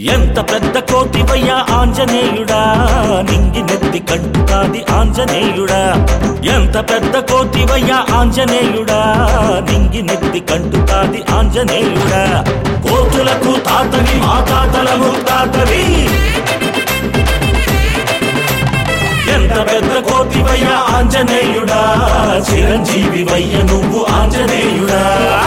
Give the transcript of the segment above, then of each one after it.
ఎంత పెద్ద కోటివయ్యా ఆంజనేయుడా, నింగి నెత్తి కంటుతాది ఆంజనేయుడా. ఎంత పెద్ద కోటివయ్యా ఆంజనేయుడా, నింగి నెత్తి కంటుతాది ఆంజనేయుడా. కోతులకు తాతవి మా తాతల ముత్తాతవి. ఎంత పెద్ద కోటివయ్యా ఆంజనేయుడా, చిరంజీవి వయ్య నువ్వు ఆంజనేయుడా.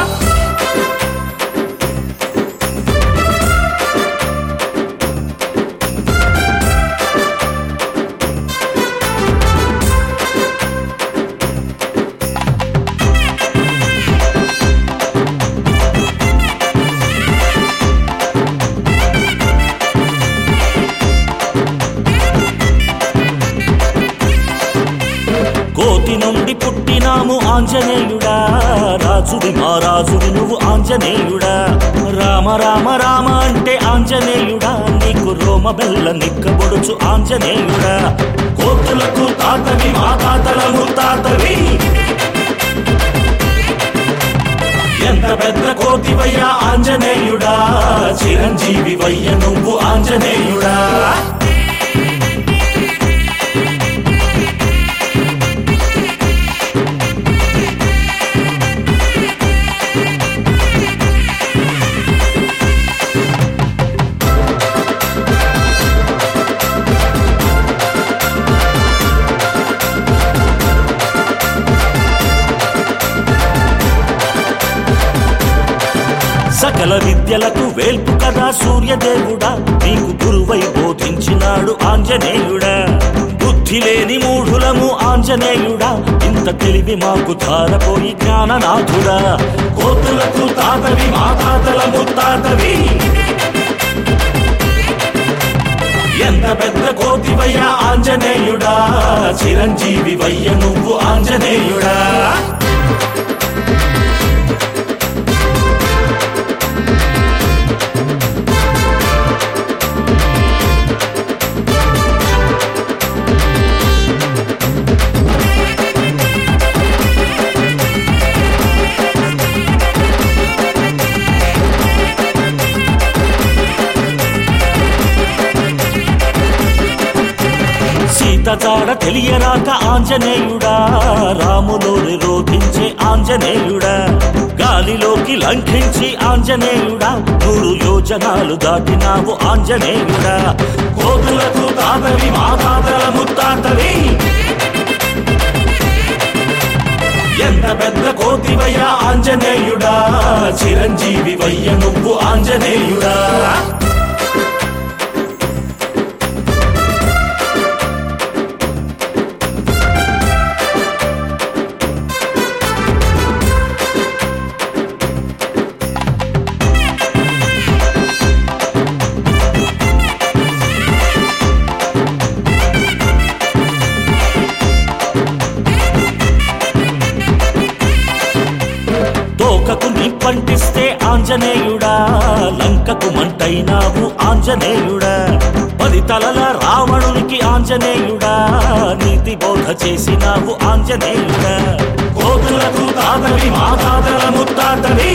కోటి నుండి పుట్టినాము ఆంజనేయుడా, రాజుడి మా రాజుడి నువ్వు ఆంజనేయుడా. రామ రామ రామ అంటే ఆంజనేయుడా, నీకు రోమ బెల్ల నిక్కబొడుచు ఆంజనేయుడా. కోతులకు తాతవి మా తాతల ముత్తాతవి. ఎంత పెద్ద కోటివయ్యా ఆంజనేయుడా, చిరంజీవి వయ్య నువ్వు ఆంజనేయుడా. సకల విద్యలకు వేల్పు కదా సూర్యదేవుడా, నీకు గురువై బోధించినాడు ఆంజనేయుడా. బుద్ధి లేని మూఢులము ఆంజనేయుడా, ఇంత తెలివి మాకు ధారపోయి జ్ఞాననాథుడా. కోతులకు తాతవి మా తాతల ముత్తాతవి. ఎంత పెద్ద కోటివయ్యా ఆంజనేయుడా, చిరంజీవి వయ్య నువ్వు ఆంజనేయుడా. సీత జాడ తెలియరాక ఆంజనేయుడా, రాములోని రోధించే ఆంజనేయుడా. గాలిలోకి లంఘించి ఆంజనేయుడా, 100 యోజనాలు దాటినావు ఆంజనేయుడా. కోతులకు తాతవి మా తాతల ముత్తాతవి. ఎంత పెద్ద కోటివయ్యా ఆంజనేయుడా, చిరంజీవి వయ్య నువ్వు ఆంజనేయుడా. తోకకు నిప్పంటిస్తే ఆంజనేయుడా, లంకకు మంటైనావు ఆంజనేయుడా. 10 తలల రావణునికి ఆంజనేయుడా, నీతి బోధ చేసినావు ఆంజనేయుడా. కోతులకు తాతవి మా తాతల ముత్తాతవి.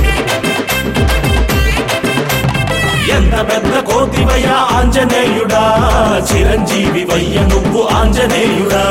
ఎంత పెద్ద కోటివయ్యా ఆంజనేయుడా, చిరంజీవి వయ్య నువ్వు ఆంజనేయుడా.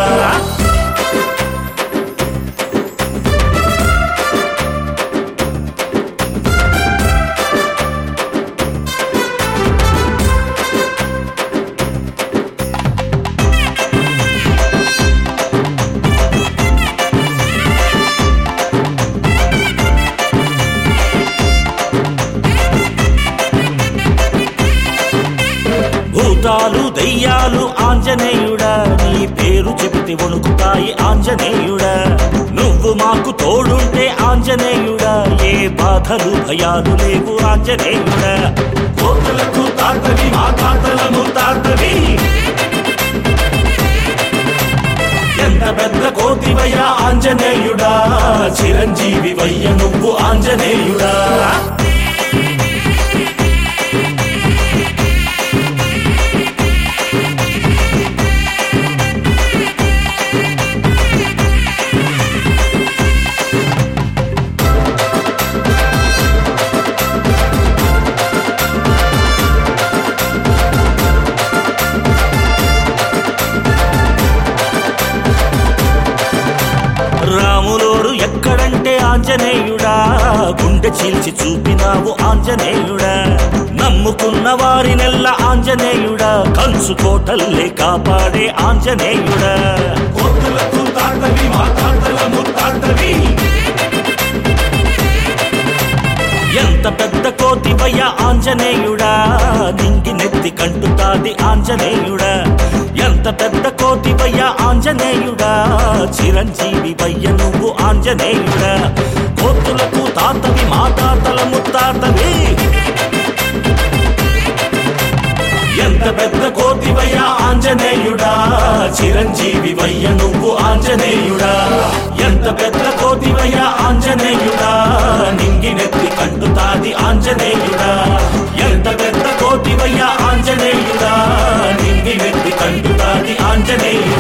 భూతాలు దెయ్యాలు ఆంజనేయుడా, నీ పేరు చెబితే వణుకుతాయి ఆంజనేయుడా. నువ్వు మాకు తోడుంటే ఆంజనేయుడా, ఏ బాధలు భయాలు లేవు ఆంజనేయుడా. కోతులకు తాతవి మా తాతల ముత్తాతవి. ఎంత పెద్ద కోటివయ్యా ఆంజనేయుడా, చిరంజీవి వయ్య నువ్వు ఆంజనేయుడా. చీల్చి చూపినావు ఆంజనేయుడా నమ్ముకున్న వారినెల్ల ఆంజనేయుడా కంచు కోటల్లే కాపాడే ఆంజనేయుడా ఎంత పెద్ద కోతివయ్య ఆంజనేయుడా నింగి నెత్తి కంటుతాది ఆంజనేయుడా ఎంత పెద్ద కోతివయ్య ఆంజనేయుడా చిరంజీవి వయ్య నువ్వు ఆంజనేయుడా కోతులకు తాతవి మా తాతల ముత్తాతవి ఎంత పెద్ద కోతివయ్య ఆంజనేయుడా చిరంజీవి వయ్య నువ్వు ఆంజనేయుడా ఎంత పెద్ద కోతివయ్య ఆంజనేయుడా నింగి నెత్తి కంటుతాది ఆంజనేయుడా ఎంత పెద్ద కోతివయ్య ఆంజనేయుడా నింగి నెత్తి కంటుతాది ఆంజనేయుడా